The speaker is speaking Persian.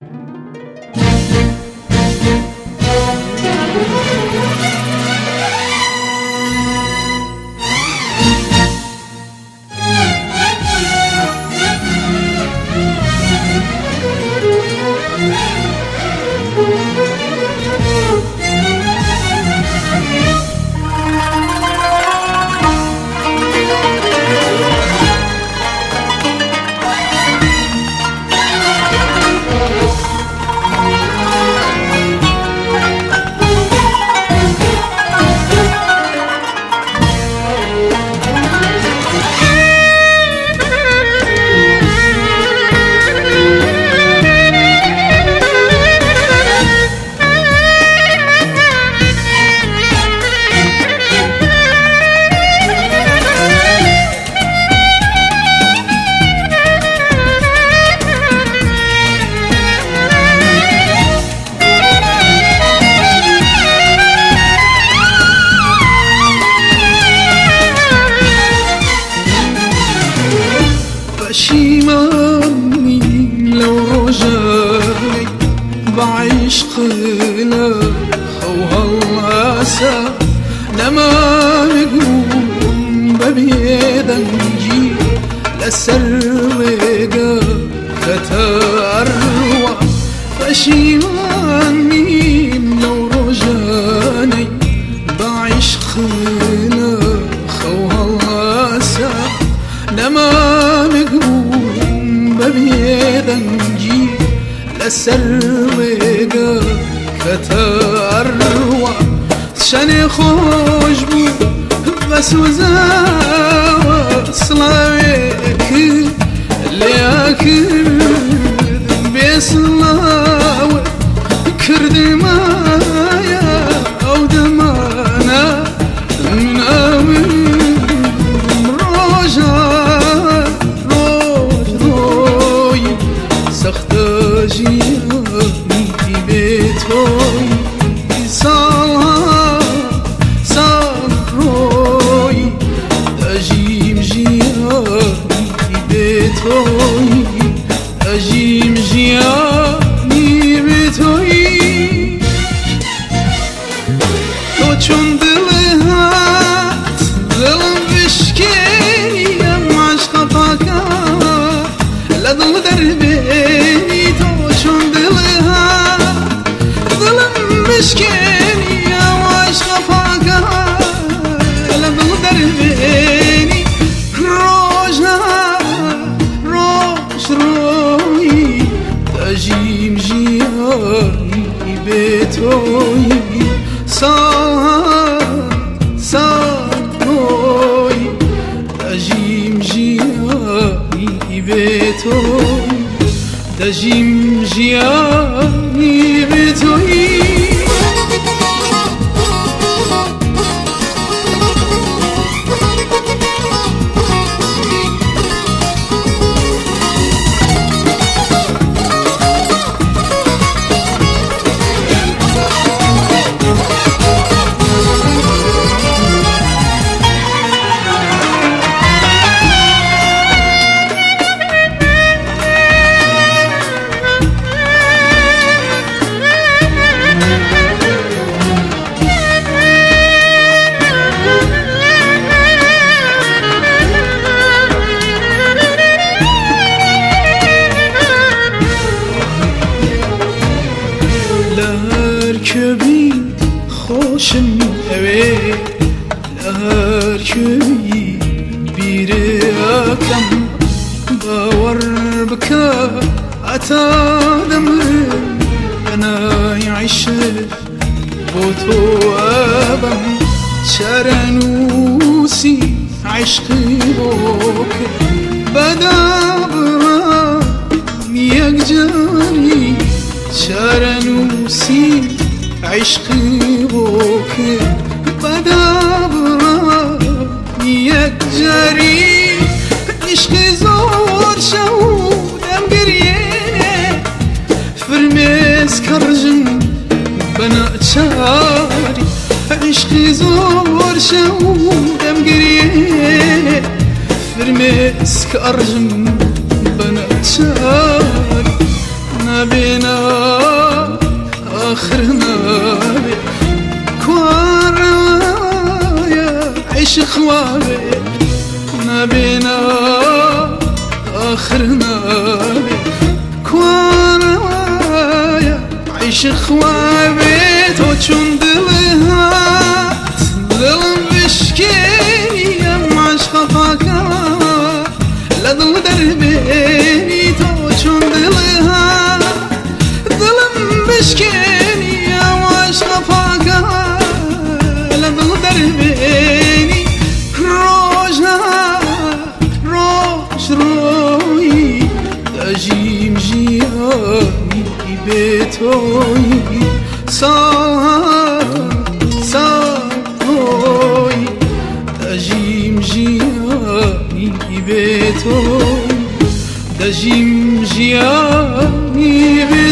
پشیمانی لو رجعي بعشق لك خوهالاسا لما نقوم ببيدنجي لسرقا كتاروى پشیمانی لو رجعي بعشق لك خوهالاسا لما نقوم ببيدنجي لسرقا كتاروى شاني خوش بو بس وزاوة صلاويك لياكر بيصلاوة كرد مايا أو دمانا من أمن روجا روي سخت جياني في بيتوي أجيم جياني بتوي تو چون دلهات دلم بشكي ام عشق فاكار لدل دربيني تو چون دلهات دلم بشكي ام عشق فاكار لدل دربيني روي تجيم جياني بتوي روي تجيم جياني بتوي تجيم جياني بتوي لهركبي خوشم اوي لهركبي بيركم باور بك اتادمر انا يعيش بوتو ابم شرنوسي عشقي بوك بدابرا يكجاني شرنوسي عشقي بوك بدابرا يكجري عشقي زور شودم قريه فرميس كرجم بنا تشاري عشقي زور شودم قريه فرميس كرجم بنا تشاري نبينا آخرنا كوارايا عيش خوابي نبينا آخرنا كوارايا عيش خوابي تو چون دلهات دلم بشکنی ام عشق پاکار لدل دربینی تو چون دلهات دلم بشکنی ام عشق پاکار لدل دربینی روز روی دجیم جیانی به توی ساوی دجیم جیانی به توی دجیم جیانی به